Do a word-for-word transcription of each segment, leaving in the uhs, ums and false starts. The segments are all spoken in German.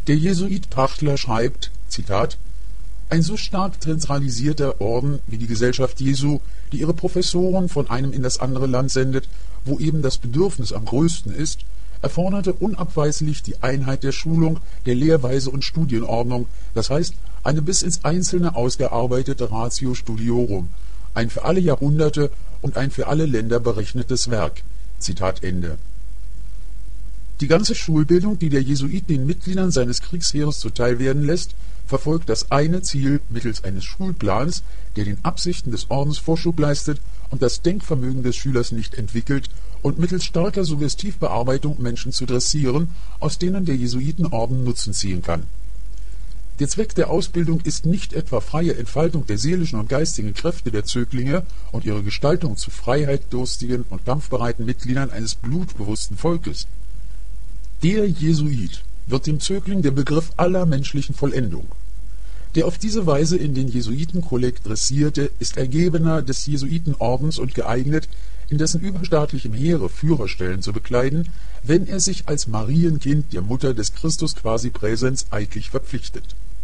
Der Jesuit Pachtler schreibt, Zitat, »Ein so stark zentralisierter Orden wie die Gesellschaft Jesu, die ihre Professoren von einem in das andere Land sendet, wo eben das Bedürfnis am größten ist, erforderte unabweislich die Einheit der Schulung, der Lehrweise und Studienordnung, das heißt eine bis ins Einzelne ausgearbeitete Ratio Studiorum, ein für alle Jahrhunderte und ein für alle Länder berechnetes Werk.« Zitat Ende. Die ganze Schulbildung, die der Jesuit den Mitgliedern seines Kriegsheeres zuteil werden lässt, verfolgt das eine Ziel mittels eines Schulplans, der den Absichten des Ordens Vorschub leistet und das Denkvermögen des Schülers nicht entwickelt, und mittels starker Suggestivbearbeitung Menschen zu dressieren, aus denen der Jesuitenorden Nutzen ziehen kann. Der Zweck der Ausbildung ist nicht etwa freie Entfaltung der seelischen und geistigen Kräfte der Zöglinge und ihre Gestaltung zu freiheitdurstigen und kampfbereiten Mitgliedern eines blutbewussten Volkes. Der Jesuit wird dem Zögling der Begriff aller menschlichen Vollendung. Der auf diese Weise in den Jesuitenkolleg dressierte, ist Ergebener des Jesuitenordens und geeignet, in dessen überstaatlichem Heere Führerstellen zu bekleiden, wenn er sich als Marienkind der Mutter des Christus quasi Präsens eidlich verpflichtet.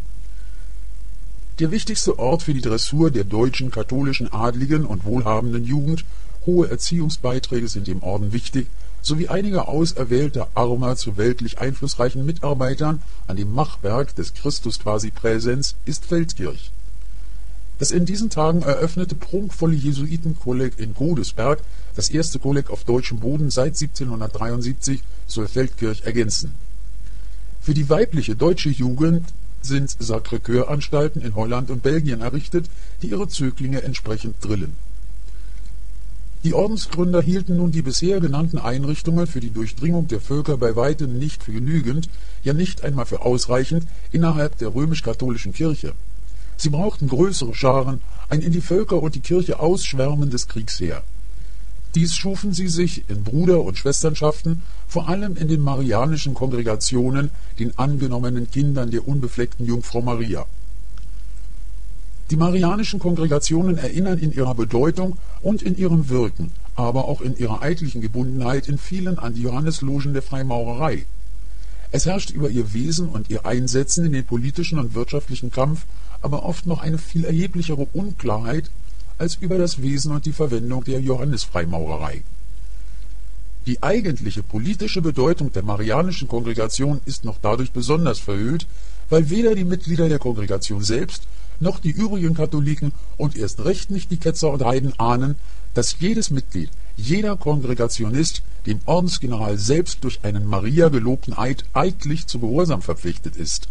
Der wichtigste Ort für die Dressur der deutschen katholischen adligen und wohlhabenden Jugend, hohe Erziehungsbeiträge sind dem Orden wichtig, sowie einige auserwählte armer zu weltlich einflussreichen Mitarbeitern an dem Machwerk des Christus quasi Präsens ist Feldkirch. Das in diesen Tagen eröffnete prunkvolle Jesuitenkolleg in Godesberg, das erste Kolleg auf deutschem Boden seit siebzehnhundertdreiundsiebzig, soll Feldkirch ergänzen. Für die weibliche deutsche Jugend sind Sacré-Cœur-Anstalten in Holland und Belgien errichtet, die ihre Zöglinge entsprechend drillen. Die Ordensgründer hielten nun die bisher genannten Einrichtungen für die Durchdringung der Völker bei weitem nicht für genügend, ja nicht einmal für ausreichend innerhalb der römisch-katholischen Kirche. Sie brauchten größere Scharen, ein in die Völker und die Kirche ausschwärmendes Kriegsheer. Dies schufen sie sich in Bruder- und Schwesternschaften, vor allem in den marianischen Kongregationen, den angenommenen Kindern der unbefleckten Jungfrau Maria. Die marianischen Kongregationen erinnern in ihrer Bedeutung und in ihrem Wirken, aber auch in ihrer eidlichen Gebundenheit in vielen an die Johanneslogen der Freimaurerei. Es herrscht über ihr Wesen und ihr Einsetzen in den politischen und wirtschaftlichen Kampf aber oft noch eine viel erheblichere Unklarheit als über das Wesen und die Verwendung der Johannesfreimaurerei. Die eigentliche politische Bedeutung der marianischen Kongregation ist noch dadurch besonders verhüllt, weil weder die Mitglieder der Kongregation selbst noch die übrigen Katholiken und erst recht nicht die Ketzer und Heiden ahnen, dass jedes Mitglied, jeder Kongregationist dem Ordensgeneral selbst durch einen Maria gelobten Eid eidlich zu Gehorsam verpflichtet ist.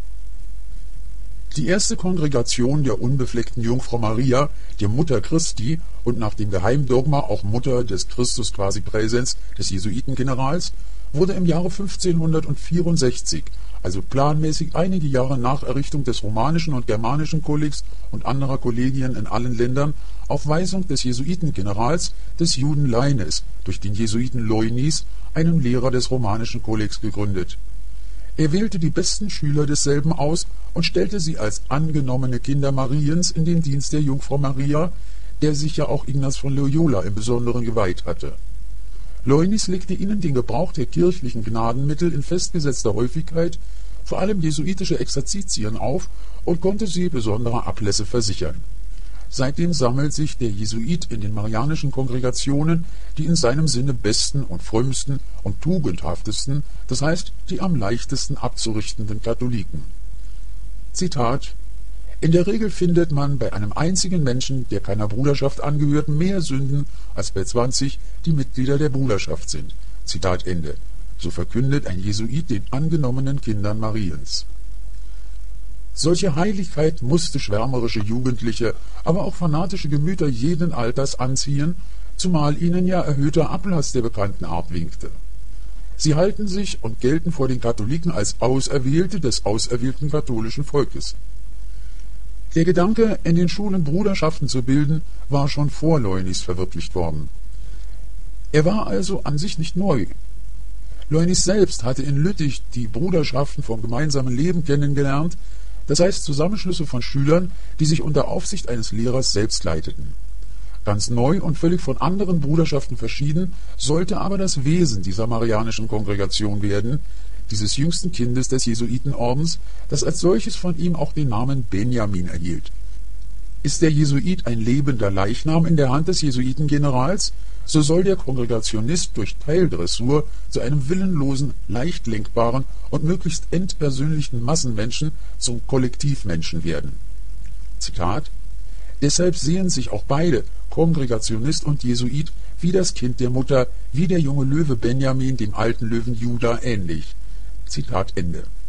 Die erste Kongregation der unbefleckten Jungfrau Maria, der Mutter Christi und nach dem Geheimdogma auch Mutter des Christus quasi Präsens des Jesuitengenerals, wurde im Jahre fünfzehnhundertvierundsechzig, also planmäßig einige Jahre nach Errichtung des romanischen und germanischen Kollegs und anderer Kollegien in allen Ländern, auf Weisung des Jesuitengenerals des Juden Laines durch den Jesuiten Loinis, einem Lehrer des romanischen Kollegs, gegründet. Er wählte die besten Schüler desselben aus und stellte sie als angenommene Kinder Mariens in den Dienst der Jungfrau Maria, der sich ja auch Ignaz von Loyola im Besonderen geweiht hatte. Loinis legte ihnen den Gebrauch der kirchlichen Gnadenmittel in festgesetzter Häufigkeit, vor allem jesuitische Exerzitien, auf und konnte sie besonderer Ablässe versichern. Seitdem sammelt sich der Jesuit in den marianischen Kongregationen die in seinem Sinne besten und frömmsten und tugendhaftesten, das heißt die am leichtesten abzurichtenden Katholiken. Zitat: In der Regel findet man bei einem einzigen Menschen, der keiner Bruderschaft angehört, mehr Sünden, als bei zwanzig, die Mitglieder der Bruderschaft sind. Zitat Ende. So verkündet ein Jesuit den angenommenen Kindern Mariens. Solche Heiligkeit musste schwärmerische Jugendliche, aber auch fanatische Gemüter jeden Alters anziehen, zumal ihnen ja erhöhter Ablass der bekannten Art winkte. Sie halten sich und gelten vor den Katholiken als Auserwählte des auserwählten katholischen Volkes. Der Gedanke, in den Schulen Bruderschaften zu bilden, war schon vor Loinis verwirklicht worden. Er war also an sich nicht neu. Loinis selbst hatte in Lüttich die Bruderschaften vom gemeinsamen Leben kennengelernt, das heißt Zusammenschlüsse von Schülern, die sich unter Aufsicht eines Lehrers selbst leiteten. Ganz neu und völlig von anderen Bruderschaften verschieden sollte aber das Wesen dieser marianischen Kongregation werden, dieses jüngsten Kindes des Jesuitenordens, das als solches von ihm auch den Namen Benjamin erhielt. Ist der Jesuit ein lebender Leichnam in der Hand des Jesuitengenerals, so soll der Kongregationist durch Teildressur zu einem willenlosen, leicht lenkbaren und möglichst entpersönlichen Massenmenschen zum Kollektivmenschen werden. Zitat: Deshalb sehen sich auch beide, Kongregationist und Jesuit, wie das Kind der Mutter, wie der junge Löwe Benjamin dem alten Löwen Juda ähnlich. Zitat Ende.